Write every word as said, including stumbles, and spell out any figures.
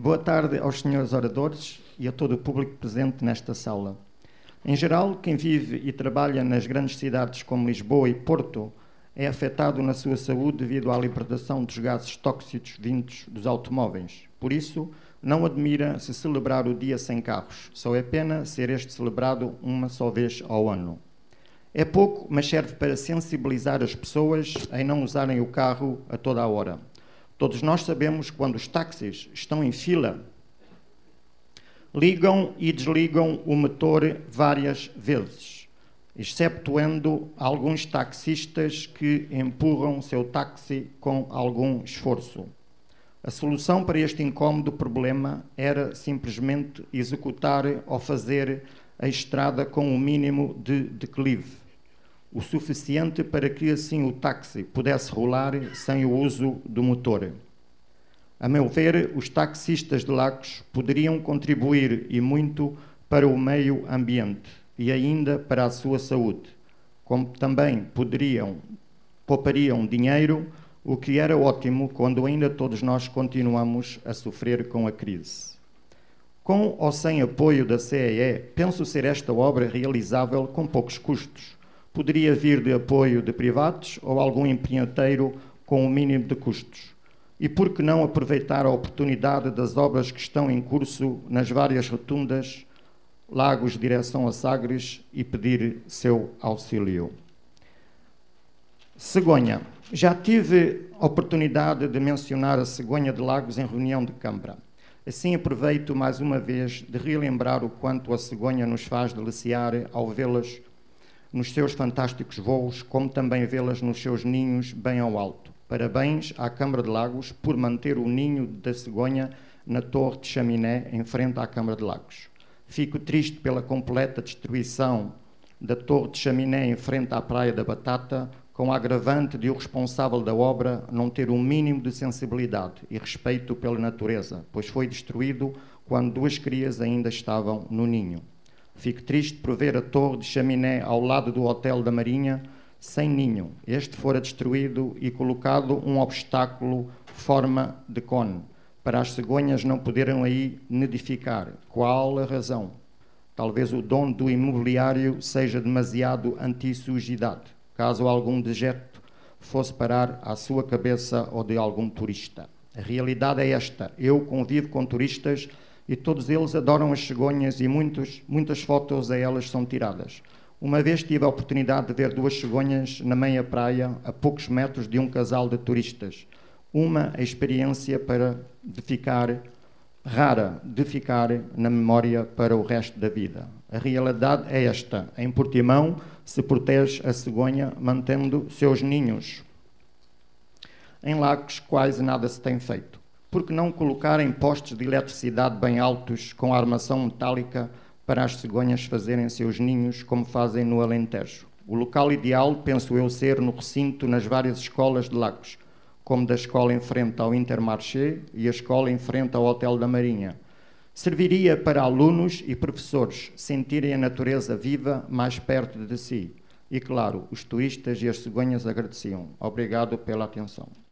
boa tarde aos senhores oradores e a todo o público presente nesta sala. Em geral, quem vive e trabalha nas grandes cidades como Lisboa e Porto é afetado na sua saúde devido à libertação dos gases tóxicos vindos dos automóveis. Por isso, não admira se celebrar o Dia Sem Carros. Só é pena ser este celebrado uma só vez ao ano. É pouco, mas serve para sensibilizar as pessoas em não usarem o carro a toda a hora. Todos nós sabemos que quando os táxis estão em fila, ligam e desligam o motor várias vezes, exceptuando alguns taxistas que empurram o seu táxi com algum esforço. A solução para este incómodo problema era simplesmente executar ou fazer a estrada com o mínimo de declive, o suficiente para que assim o táxi pudesse rolar sem o uso do motor. A meu ver, os taxistas de Lagos poderiam contribuir e muito para o meio ambiente e ainda para a sua saúde, como também poderiam, poupariam dinheiro, o que era ótimo quando ainda todos nós continuamos a sofrer com a crise. Com ou sem apoio da C E E, penso ser esta obra realizável com poucos custos. Poderia vir de apoio de privados ou algum empreiteiro com o mínimo de custos. E por que não aproveitar a oportunidade das obras que estão em curso nas várias rotundas, Lagos, direção a Sagres, e pedir seu auxílio? Cegonha. Já tive a oportunidade de mencionar a cegonha de Lagos em reunião de Câmara. Assim aproveito mais uma vez de relembrar o quanto a cegonha nos faz deliciar ao vê-las nos seus fantásticos voos, como também vê-las nos seus ninhos bem ao alto. Parabéns à Câmara de Lagos por manter o ninho da cegonha na Torre de Chaminé, em frente à Câmara de Lagos. Fico triste pela completa destruição da Torre de Chaminé em frente à Praia da Batata, com a agravante de o responsável da obra não ter um mínimo de sensibilidade e respeito pela natureza, pois foi destruído quando duas crias ainda estavam no ninho. Fico triste por ver a Torre de Chaminé ao lado do Hotel da Marinha sem ninho. Este fora destruído e colocado um obstáculo forma de cone, para as cegonhas não poderem aí nidificar. Qual a razão? Talvez o dono do imobiliário seja demasiado anti-sujidade, caso algum dejeto fosse parar à sua cabeça ou de algum turista. A realidade é esta. Eu convivo com turistas e todos eles adoram as cegonhas e muitos, muitas fotos a elas são tiradas. Uma vez tive a oportunidade de ver duas cegonhas na meia praia, a poucos metros de um casal de turistas. Uma experiência para de ficar rara, de ficar na memória para o resto da vida. A realidade é esta. Em Portimão se protege a cegonha mantendo seus ninhos. Em Lagos quase nada se tem feito. Por que não colocarem postes de eletricidade bem altos com armação metálica para as cegonhas fazerem seus ninhos como fazem no Alentejo? O local ideal, penso eu, ser no recinto nas várias escolas de Lagos, como da escola em frente ao Intermarché e a escola em frente ao Hotel da Marinha. Serviria para alunos e professores sentirem a natureza viva mais perto de si. E, claro, os turistas e as cegonhas agradeciam. Obrigado pela atenção.